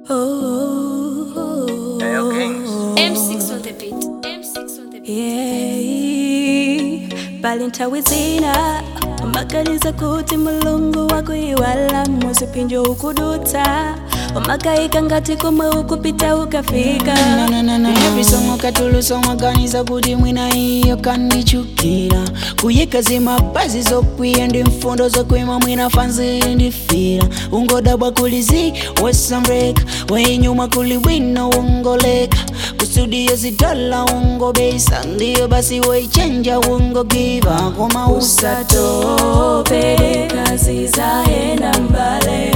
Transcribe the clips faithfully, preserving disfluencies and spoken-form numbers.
Oh, Hey, yo, Kings. M six on the beat. M six on the beat. yeah. Balintawizina umakaniza kuti mulungu wakuiwala musipinjo ukuduta umakaika ngati komwe ukupita ukafika. Na na na na every song ukatulusa mwaganiza kuti mwina iyo kanichukira kuyika zimabazi zokwiya ndi mfundo zokwima mwina fanzi ndifira ungodabwa kulizi wesambreka weinyuma kuli wino ungoleka kustudio zidola ungobesa ndiyo basi weichenja ungogiva koma usatope kazi zaenda mbale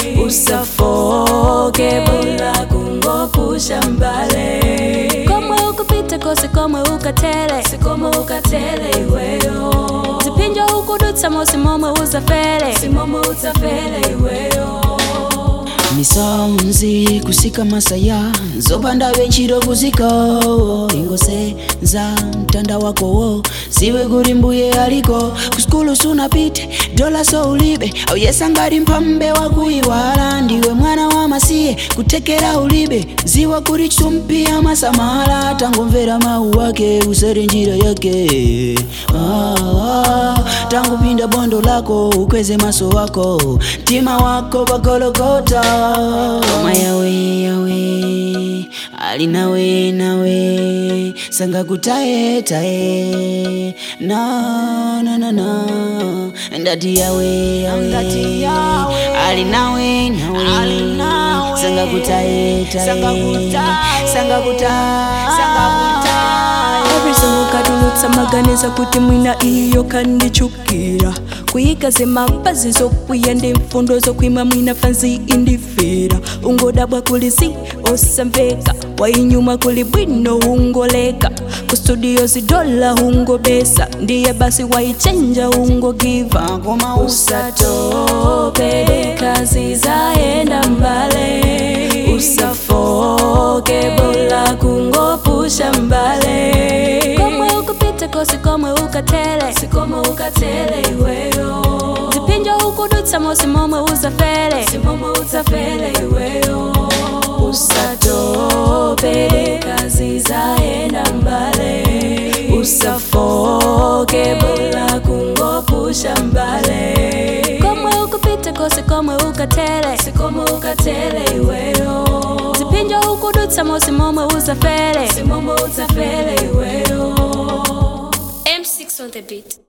usafoke bula kungopusha mbale komwe ukupita kosi komwe ukatele sikomwe ukatele iweyo zipinjo ukudutsa mosi momwe uzafele simomwe uzafele iweyo misonzi kusika masaya zopanda benchiro kuzika ingose za mtanda wako siwe guri mbuye aliko kuskulu sunapite dola so ulibe au yesangari mpambe wakuiwala ndiwe mwana wa masiye kutekera ulibe ziwa kuri chumpia masamala tangomvera mau wake usere njira yake ah, ah, tangu pinda bondo lako ukweze maso wako tima wako bagologota Koma yawe yawe ali nawe nawe sanga kutae tae na na na na ndati yawe yawe ali nawe nawe sanga kutae tae sanga kutae sanga kutae every song ukadulutsa maganiza kuti mwina iyo kandichukira kuyika zimabazi zokwiya ndi mfundo zokwima mwina fanzi indifira ungodabwa kulizi osamveka wainyuma kuli bwino ungoleka kustudio zidola ungobesa ndiye basi waichenja ungogiva koma usatope kazi zaenda mbale usafoke bula kungopusha mbale komwe ukupita kosi komwe ukatele sikomwe ukatele iweyo zipinjo ukudutsa mosi momwe uzafele simomwe uzafele iweyo usatope kazi zaenda mbale usafoke bula kungopusha mbale komwe ukupita kosi komwe ukatele sikomwe ukatele iweyo zipinjo ukudutsa mosi momwe uzafele simomwe uzafele iweyo. M six on the beat.